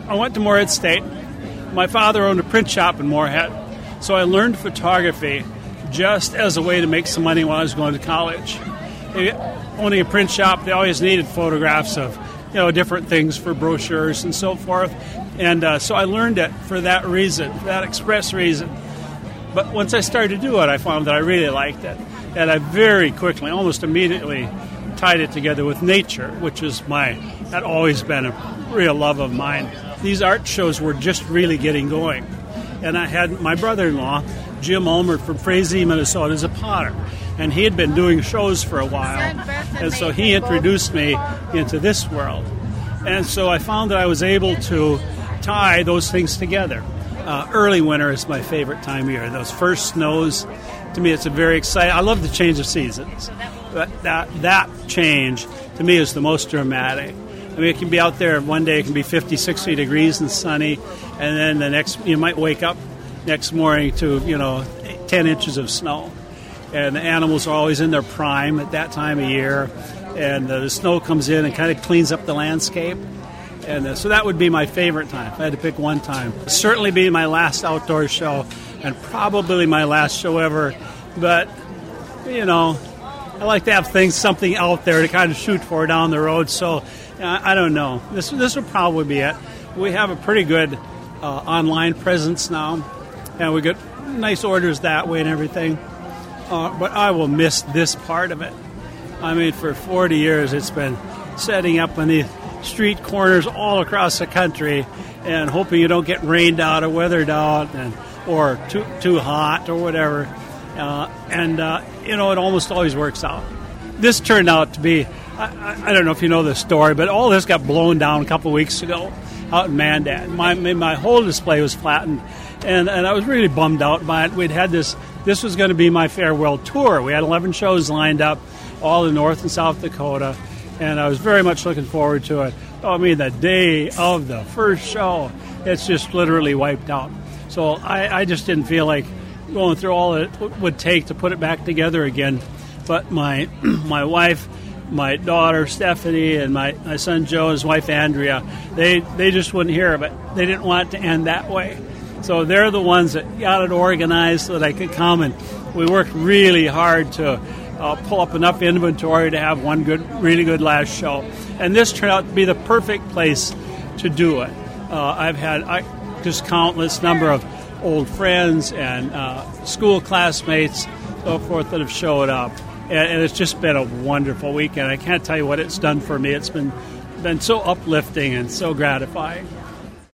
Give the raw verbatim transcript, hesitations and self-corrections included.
I went to Morehead State. My father owned a print shop in Morehead, so I learned photography just as a way to make some money while I was going to college. Owning a print shop, they always needed photographs of, you know, different things for brochures and so forth. And uh, so I learned it for that reason, for that express reason. But once I started to do it, I found that I really liked it. And I very quickly, almost immediately, tied it together with nature, which is my, had always been a real love of mine. These art shows were just really getting going. And I had my brother-in-law, Jim Ulmer from Frazee, Minnesota, is a potter. And he had been doing shows for a while. And so he introduced me into this world. And so I found that I was able to tie those things together. Uh, early winter is my favorite time of year. Those first snows, to me, it's a very exciting. I love the change of seasons. But that that change, to me, is the most dramatic. I mean, it can be out there one day, it can be fifty, sixty degrees and sunny, and then the next, you might wake up next morning to, you know, ten inches of snow. And the animals are always in their prime at that time of year, and uh, the snow comes in and kind of cleans up the landscape. And uh, so that would be my favorite time, if I had to pick one time. It'd certainly be my last outdoor show, and probably my last show ever. But, you know, I like to have things, something out there to kind of shoot for down the road. So, uh, I don't know. This this will probably be it. We have a pretty good uh, online presence now, and we get nice orders that way and everything. Uh, but I will miss this part of it. I mean, for forty years, it's been setting up on the street corners all across the country and hoping you don't get rained out or weathered out and or too too hot or whatever. Uh, and, uh, you know, it almost always works out. This turned out to be, I, I, I don't know if you know the story, but all this got blown down a couple of weeks ago out in Mandan. My my whole display was flattened, and, and I was really bummed out by it. We'd had this, this was going to be my farewell tour. We had eleven shows lined up, all in North and South Dakota, and I was very much looking forward to it. Oh, I mean, the day of the first show, it's just literally wiped out. So I, I just didn't feel like going through all it would take to put it back together again. But my my wife, my daughter Stephanie, and my, my son Joe and his wife Andrea, they, they just wouldn't hear of it. They didn't want it to end that way. So they're the ones that got it organized so that I could come, and we worked really hard to uh, pull up enough inventory to have one good, really good last show. And this turned out to be the perfect place to do it. Uh, I've had I, just countless number of old friends and uh, school classmates, so forth, that have showed up. And, and it's just been a wonderful weekend. I can't tell you what it's done for me. It's been been so uplifting and so gratifying.